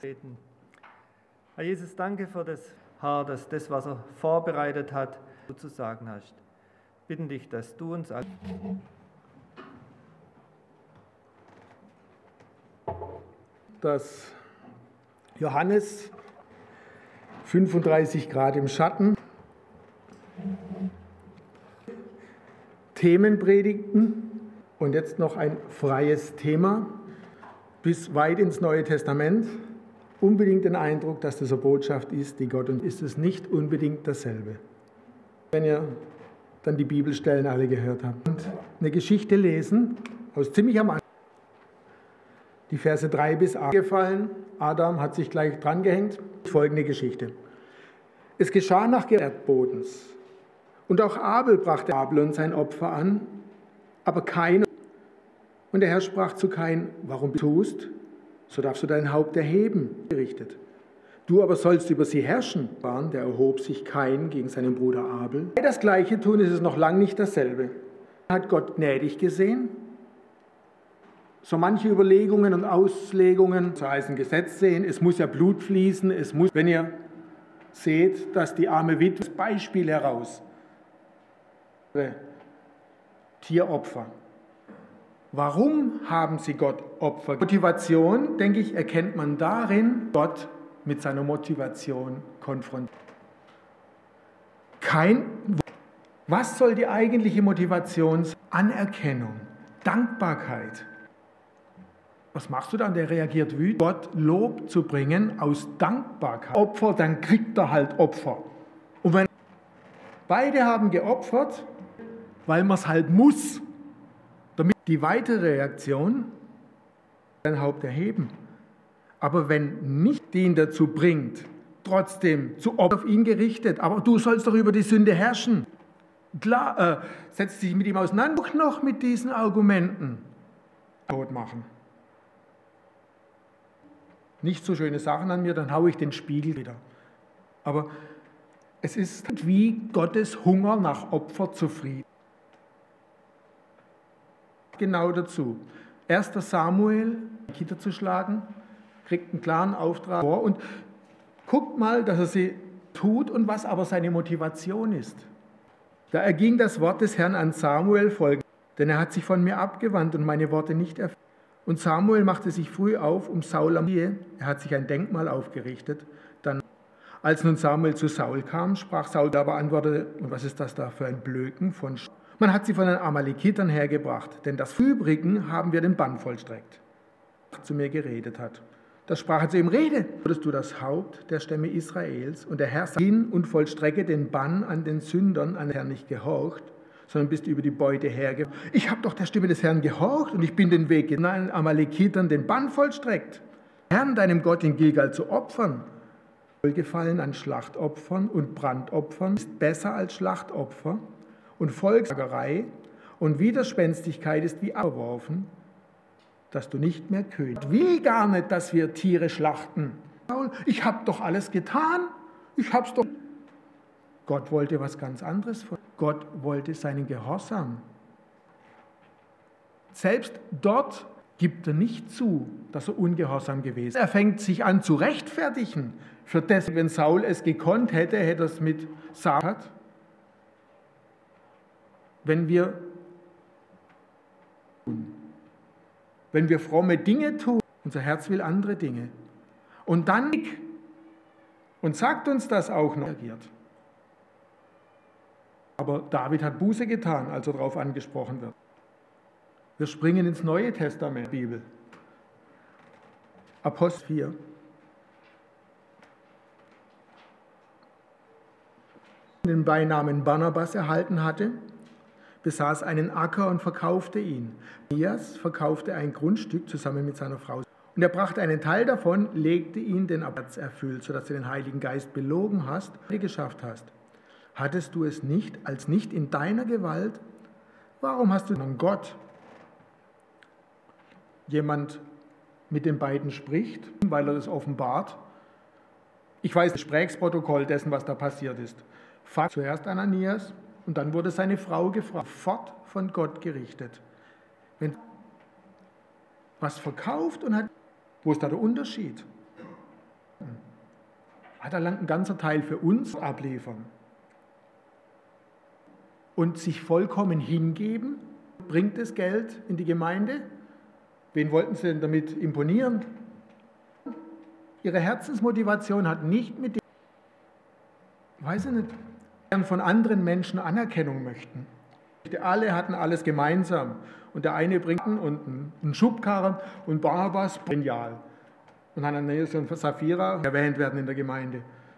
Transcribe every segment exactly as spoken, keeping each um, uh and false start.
beten. Herr Jesus, danke für das Herr, dass das, was er vorbereitet hat, du zu sagen hast. Bitten dich, dass du uns alle dass Johannes fünfunddreißig Grad im Schatten, Themenpredigten und jetzt noch ein freies Thema bis weit ins Neue Testament. Unbedingt den Eindruck, dass das eine Botschaft ist, die Gott, und ist es nicht unbedingt dasselbe. Wenn ihr dann die Bibelstellen alle gehört habt. Und eine Geschichte lesen, aus ziemlich am Anfang. Die Verse drei bis acht gefallen. Adam hat sich gleich dran gehängt. Folgende Geschichte. Es geschah nach Erdbodens. Und auch Abel brachte Abel und sein Opfer an, aber Kain. Und der Herr sprach zu Kain, warum tust, so darfst du dein Haupt erheben, gerichtet. Du aber sollst über sie herrschen. Der erhob sich Kain gegen seinen Bruder Abel. Das Gleiche tun, ist es noch lange nicht dasselbe. Hat Gott gnädig gesehen? So manche Überlegungen und Auslegungen, so heißt ein Gesetz sehen, es muss ja Blut fließen, es muss, wenn ihr seht, dass die arme Witwe, das Beispiel heraus, Tieropfer. Warum haben sie Gott Opfer? Motivation, denke ich, erkennt man darin, Gott mit seiner Motivation konfrontiert. Kein, was soll die eigentliche Motivation sein? Anerkennung, Dankbarkeit. Was machst du dann? Der reagiert wütend. Gott Lob zu bringen aus Dankbarkeit. Opfer, dann kriegt er halt Opfer. Und wenn beide haben geopfert, weil man es halt muss, damit die weitere Reaktion sein Haupt erheben. Aber wenn nicht die ihn dazu bringt, trotzdem zu Opfer auf ihn gerichtet, aber du sollst doch über die Sünde herrschen. Klar, äh, setzt sich mit ihm auseinander, auch noch mit diesen Argumenten tot machen. Nicht so schöne Sachen an mir, dann haue ich den Spiegel wieder. Aber es ist wie Gottes Hunger nach Opfer zufrieden. Genau dazu. Erster Samuel, Gitter zu schlagen, kriegt einen klaren Auftrag vor und guckt mal, dass er sie tut und was aber seine Motivation ist. Da erging das Wort des Herrn an Samuel folgendes, denn er hat sich von mir abgewandt und meine Worte nicht erfüllt. Und Samuel machte sich früh auf, um Saul am Ehe. Er hat sich ein Denkmal aufgerichtet. Dann, als nun Samuel zu Saul kam, sprach Saul, der aber antwortete, und was ist das da für ein Blöken von Sch Man hat sie von den Amalekitern hergebracht, denn das Übrigen haben wir den Bann vollstreckt. Zu mir geredet hat. Da sprach er zu ihm, rede, würdest du das Haupt der Stämme Israels, und der Herr sagt, hin und vollstrecke den Bann an den Sündern, an den Herrn nicht gehorcht, sondern bist über die Beute hergebracht. Ich habe doch der Stimme des Herrn gehorcht und ich bin den Weg den Amalekitern den Bann vollstreckt. Herrn, deinem Gott in Gilgal zu opfern. Wohlgefallen an Schlachtopfern und Brandopfern ist besser als Schlachtopfer und Volkssagerei und Widerspenstigkeit ist wie abgeworfen, dass du nicht mehr König. Ich will gar nicht, dass wir Tiere schlachten. Ich habe doch alles getan. Ich hab's doch. Gott wollte was ganz anderes von. Gott wollte seinen Gehorsam. Selbst dort gibt er nicht zu, dass er ungehorsam gewesen ist. Er fängt sich an zu rechtfertigen. Für das, wenn Saul es gekonnt hätte, hätte er es mit Saul. Wenn wir, wenn wir fromme Dinge tun, unser Herz will andere Dinge. Und dann, und sagt uns das auch noch, reagiert. Aber David hat Buße getan, als er darauf angesprochen wird. Wir springen ins Neue Testament, Bibel. Apostel vier. Den Beinamen Barnabas erhalten hatte, besaß einen Acker und verkaufte ihn. Ananias verkaufte ein Grundstück zusammen mit seiner Frau. Und er brachte einen Teil davon, legte ihn den Absatz erfüllt, sodass du den Heiligen Geist belogen hast, die geschafft hast. Hattest du es nicht, als nicht in deiner Gewalt? Warum hast du an Gott? Jemand mit den beiden spricht, weil er das offenbart. Ich weiß das Gesprächsprotokoll dessen, was da passiert ist. Fast zuerst Ananias und dann wurde seine Frau gefragt, fort von Gott gerichtet. Wenn was verkauft und hat, wo ist da der Unterschied? Da langt ein ganzer Teil für uns abliefern. Und sich vollkommen hingeben, bringt das Geld in die Gemeinde? Wen wollten sie denn damit imponieren? Ihre Herzensmotivation hat nicht mit dem, weiß ich nicht, von anderen Menschen Anerkennung möchten. Alle hatten alles gemeinsam. Und der eine bringt einen, einen Schubkarren und Barnabas, genial. Und Ananias und Sapphira erwähnt werden in der Gemeinde.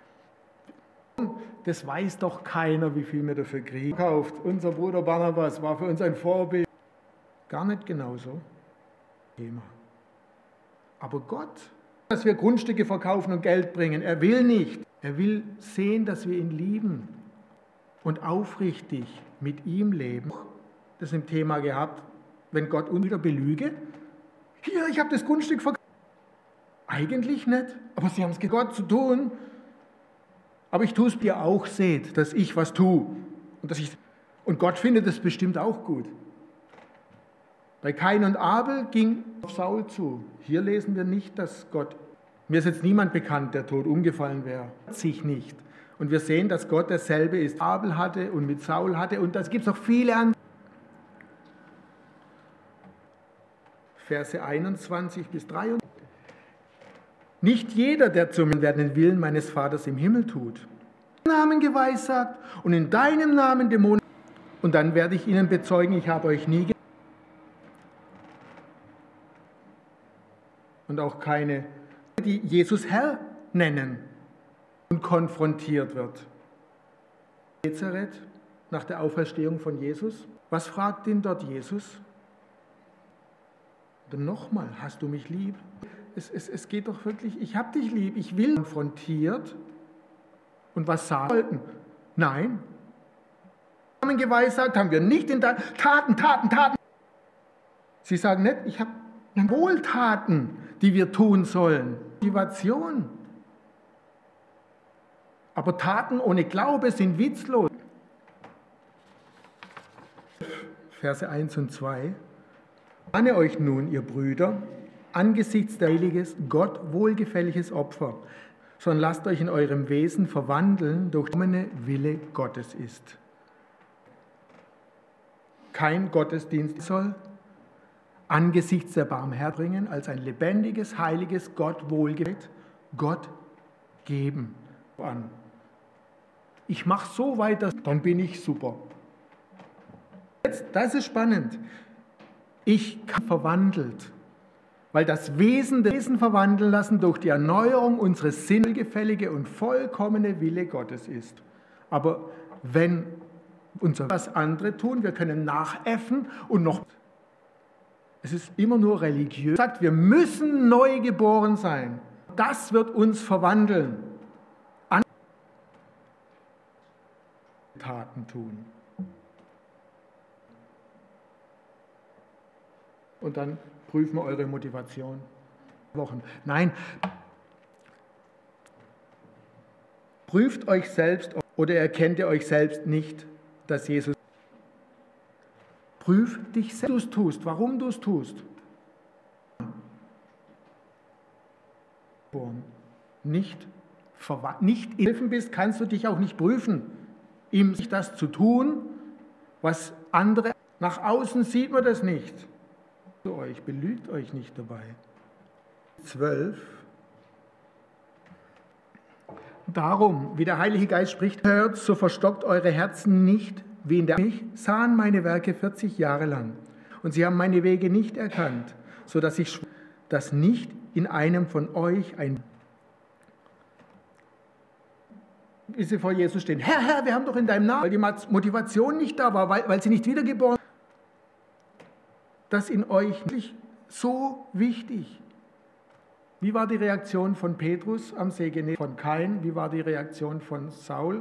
Das weiß doch keiner, wie viel wir dafür kriegen. Unser Bruder Barnabas war für uns ein Vorbild. Gar nicht genauso. Thema. Aber Gott, dass wir Grundstücke verkaufen und Geld bringen, er will nicht. Er will sehen, dass wir ihn lieben und aufrichtig mit ihm leben. Das im Thema gehabt, wenn Gott uns wieder belüge. Hier, ich habe das Grundstück verkauft. Eigentlich nicht, aber sie haben es mit Gott zu tun. Aber ich tue es, ihr auch seht, dass ich was tue. Und, dass ich, und Gott findet es bestimmt auch gut. Bei Kain und Abel ging auf Saul zu. Hier lesen wir nicht, dass Gott, mir ist jetzt niemand bekannt, der tot umgefallen wäre. Sich nicht. Und wir sehen, dass Gott dasselbe ist, Abel hatte und mit Saul hatte. Und das gibt es noch viele andere. Verse einundzwanzig bis dreiundzwanzig. Nicht jeder, der zu mir den Willen meines Vaters im Himmel tut, in deinem Namen geweissagt und in deinem Namen Dämonen, und dann werde ich ihnen bezeugen, ich habe euch nie gekannt. Und auch keine, die Jesus Herr nennen und konfrontiert wird. Nazareth, nach der Auferstehung von Jesus, was fragt ihn dort Jesus? Dann nochmal, hast du mich lieb? Es, es, es geht doch wirklich, ich habe dich lieb, ich will konfrontiert. Und was sagen wollten? Nein. Namen geweissagt haben wir nicht in deinen Taten, Taten, Taten. Sie sagen nicht, ich habe Wohltaten, die wir tun sollen. Motivation. Aber Taten ohne Glaube sind witzlos. Verse eins und zwei. Mahne euch nun, ihr Brüder, angesichts der heiliges, Gott wohlgefälliges Opfer, sondern lasst euch in eurem Wesen verwandeln durch den Wille Gottes ist. Kein Gottesdienst soll angesichts der Barmherzigkeit bringen, als ein lebendiges, heiliges, Gott wohlgefälliges Gott geben an. Ich mache so weiter, dann bin ich super. Jetzt, das ist spannend. Ich kann verwandelt. Weil das Wesen des Wesen verwandeln lassen durch die Erneuerung unseres sinngefällige und vollkommene Wille Gottes ist. Aber wenn unser was andere tun, wir können nachäffen und noch, es ist immer nur religiös, sagt, wir müssen neu geboren sein. Das wird uns verwandeln. An Taten tun. Und dann prüfen wir eure Motivation. Wochen. Nein, prüft euch selbst oder erkennt ihr euch selbst nicht, dass Jesus. Prüf dich selbst, du es tust, warum du es tust. Nicht, nicht helfen bist, kannst du dich auch nicht prüfen, ihm sich das zu tun, was andere, nach außen sieht man das nicht. Euch, belügt euch nicht dabei. zwölf. Darum, wie der Heilige Geist spricht, hört, so verstockt eure Herzen nicht, wie in der mich sahen meine Werke vierzig Jahre lang. Und sie haben meine Wege nicht erkannt, so dass ich schwöre, dass nicht in einem von euch ein, wie sie vor Jesus stehen, Herr, Herr, wir haben doch in deinem Namen, weil die Motivation nicht da war, weil, weil sie nicht wiedergeboren. Das in euch nicht so wichtig. Wie war die Reaktion von Petrus am See Genezareth, von Kain? Wie war die Reaktion von Saul?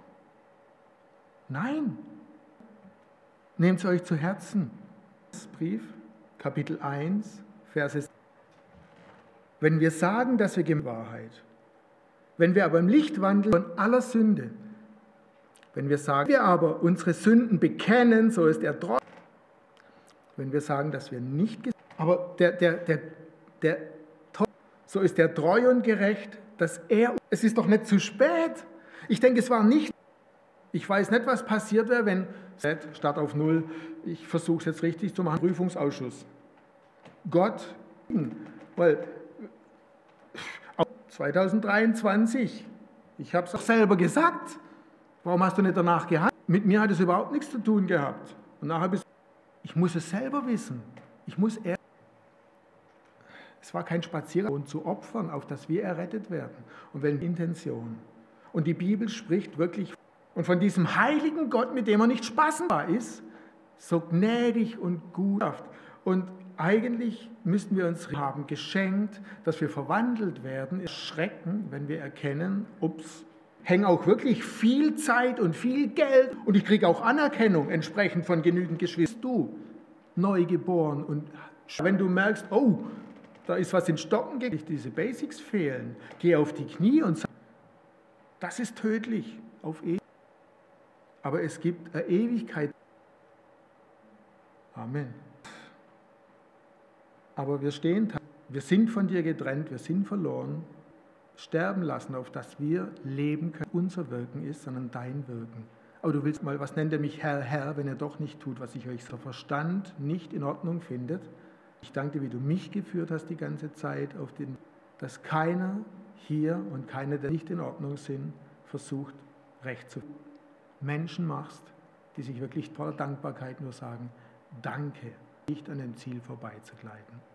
Nein. Nehmt es euch zu Herzen. Brief, Kapitel eins, Verse. Wenn wir sagen, dass wir die Wahrheit, wenn wir aber im Licht wandeln von aller Sünde, wenn wir sagen, wir aber unsere Sünden bekennen, so ist er treu. Wenn wir sagen, dass wir nicht, aber der, der, der, der so ist er treu und gerecht, dass er, es ist doch nicht zu spät. Ich denke, es war nicht, ich weiß nicht, was passiert wäre, wenn, Start auf Null, ich versuche es jetzt richtig zu machen, Prüfungsausschuss. Gott, weil zwanzig dreiundzwanzig, ich habe es auch selber gesagt, warum hast du nicht danach gehandelt? Mit mir hat es überhaupt nichts zu tun gehabt. Und nachher bist ich muss es selber wissen. Ich muss er es war kein Spaziergang zu opfern, auf das wir errettet werden. Und wenn Intention. Und die Bibel spricht wirklich und von diesem heiligen Gott, mit dem er nicht spaßbar ist, so gnädig und gut. Und eigentlich müssten wir uns haben geschenkt, dass wir verwandelt werden, erschrecken, wenn wir erkennen, ups, hängen auch wirklich viel Zeit und viel Geld und ich kriege auch Anerkennung entsprechend von genügend Geschwistern. Du, neugeboren und wenn du merkst, oh, da ist was in Stocken, diese Basics fehlen, geh auf die Knie und sag, das ist tödlich auf Ewigkeit. Aber es gibt eine Ewigkeit. Amen. Aber wir stehen, wir sind von dir getrennt, wir sind verloren, sterben lassen, auf das wir leben können. Unser Wirken ist, sondern dein Wirken. Aber du willst mal, was nennt er mich Herr, Herr, wenn er doch nicht tut, was ich euch so Verstand nicht in Ordnung findet. Ich danke dir, wie du mich geführt hast die ganze Zeit, auf den, dass keiner hier und keiner, der nicht in Ordnung sind, versucht, recht zu Menschen machst, die sich wirklich voller Dankbarkeit nur sagen, danke, nicht an dem Ziel vorbeizugleiten.